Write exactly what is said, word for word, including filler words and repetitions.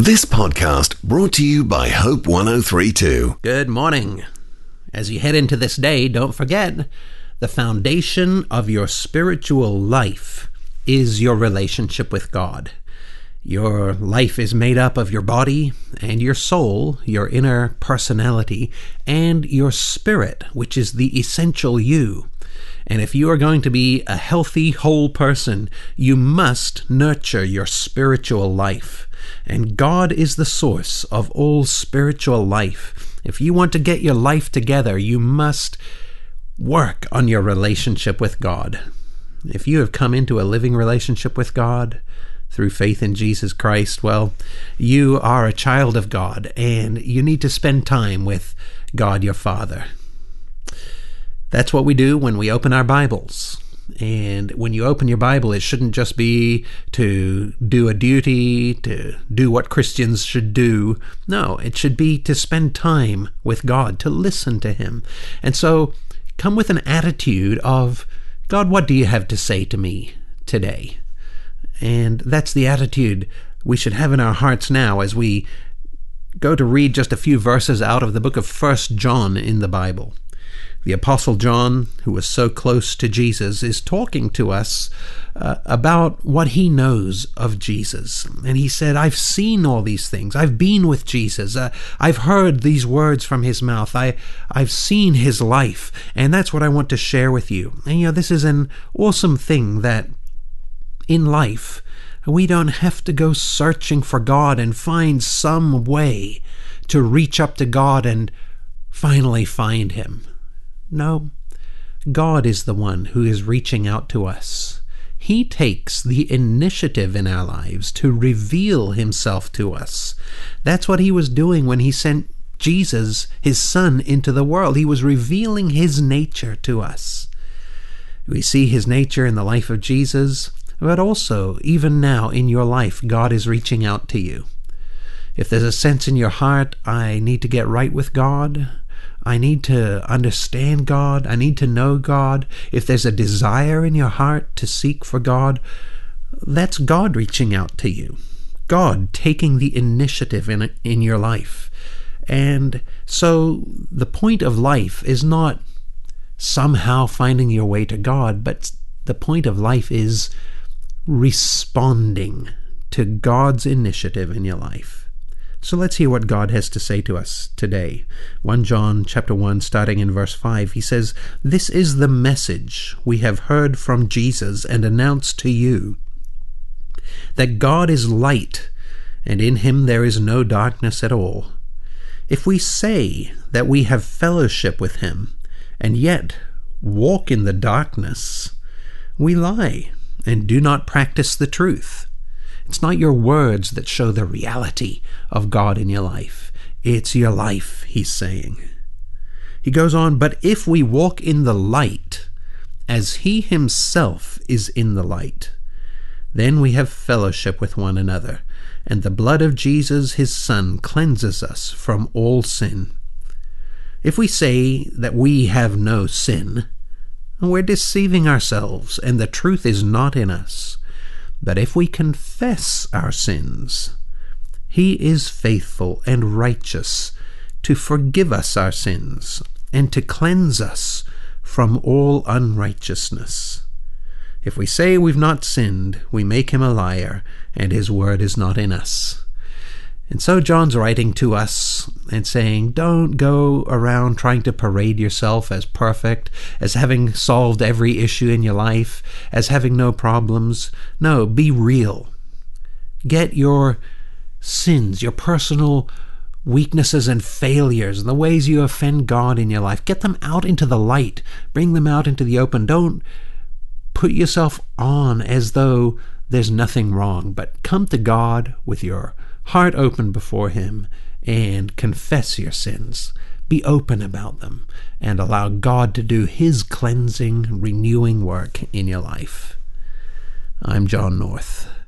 This podcast brought to you by Hope one oh three point two. Good morning. As you head into this day, don't forget, the foundation of your spiritual life is your relationship with God. Your life is made up of your body and your soul, your inner personality, and your spirit, which is the essential you. And if you are going to be a healthy, whole person, you must nurture your spiritual life. And God is the source of all spiritual life. If you want to get your life together, you must work on your relationship with God. If you have come into a living relationship with God through faith in Jesus Christ, well, you are a child of God, and you need to spend time with God your Father. That's what we do when we open our Bibles. And when you open your Bible, it shouldn't just be to do a duty, to do what Christians should do. No, it should be to spend time with God, to listen to Him. And so come with an attitude of, God, what do you have to say to me today? And that's the attitude we should have in our hearts now as we go to read just a few verses out of the book of First John in the Bible. The Apostle John, who was so close to Jesus, is talking to us uh, about what he knows of Jesus. And he said, I've seen all these things. I've been with Jesus. Uh, I've heard these words from his mouth. I, I've seen his life. And that's what I want to share with you. And, you know, this is an awesome thing that in life, we don't have to go searching for God and find some way to reach up to God and finally find Him. No, God is the one who is reaching out to us. He takes the initiative in our lives to reveal Himself to us. That's what He was doing when He sent Jesus, His Son, into the world. He was revealing His nature to us. We see His nature in the life of Jesus, but also, even now in your life, God is reaching out to you. If there's a sense in your heart, I need to get right with God, I need to understand God, I need to know God, if there's a desire in your heart to seek for God, that's God reaching out to you. God taking the initiative in in your life. And so the point of life is not somehow finding your way to God, but the point of life is responding to God's initiative in your life. So let's hear what God has to say to us today. First John chapter one, starting in verse five, he says, "This is the message we have heard from Jesus and announced to you, that God is light, and in Him there is no darkness at all. If we say that we have fellowship with Him, and yet walk in the darkness, we lie and do not practice the truth." It's not your words that show the reality of God in your life. It's your life, he's saying. He goes on, "But if we walk in the light, as He Himself is in the light, then we have fellowship with one another, and the blood of Jesus, His Son, cleanses us from all sin. If we say that we have no sin, we're deceiving ourselves, and the truth is not in us. But if we confess our sins, He is faithful and righteous to forgive us our sins and to cleanse us from all unrighteousness. If we say we've not sinned, we make Him a liar, and His word is not in us." And so John's writing to us and saying, don't go around trying to parade yourself as perfect, as having solved every issue in your life, as having no problems. No, be real. Get your sins, your personal weaknesses and failures, and the ways you offend God in your life, get them out into the light. Bring them out into the open. Don't put yourself on as though there's nothing wrong, but come to God with your heart open before Him and confess your sins. Be open about them and allow God to do His cleansing, renewing work in your life. I'm John North.